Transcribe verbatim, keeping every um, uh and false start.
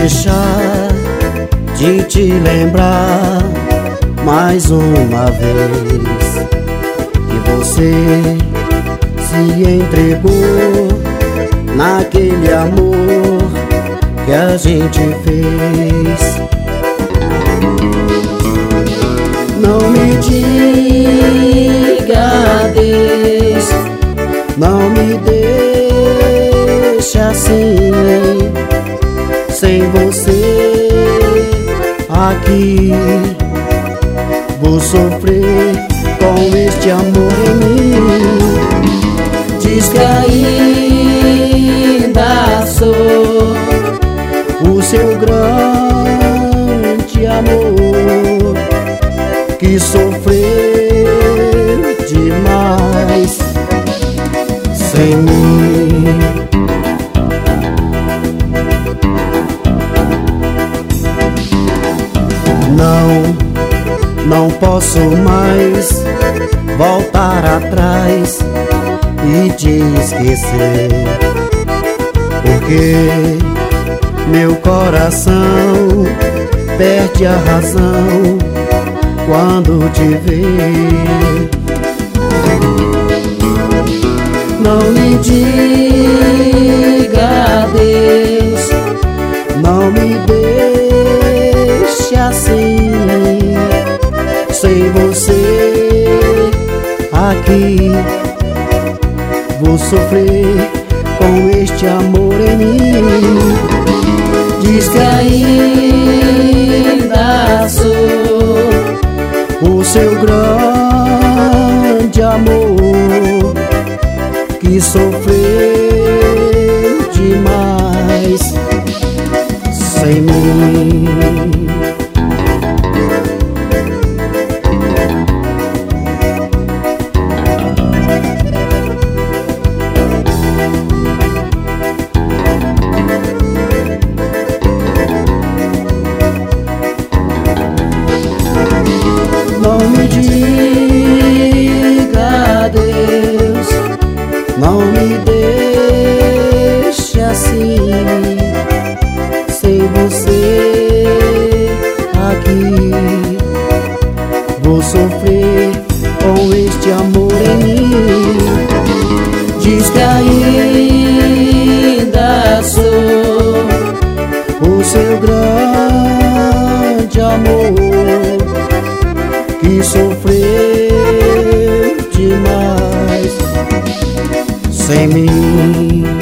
deixar de te lembrar mais uma vez que você se entregou naquele amor que a gente fez. Não me diga adeus, não me deixe assim, sem você aqui. Vou sofrer com este amor em mim. Diz que ainda sou o seu grande amor, que sofreu demais sem mim. Não, não posso mais voltar atrás e te esquecer, porque meu coração perde a razão quando te vê. Não me diga adeus, não me deixe assim, sem você aqui. Vou sofrer com este amor em mim. Diz que ainda sou o seu grande amor, que sofreu demais sem mim. Não me diga adeus, não me deixe assim, sem você aqui. Vou sofrer com este amor em mim. Diz que ainda sou o seu grande amor, que sofreu demais sem mim.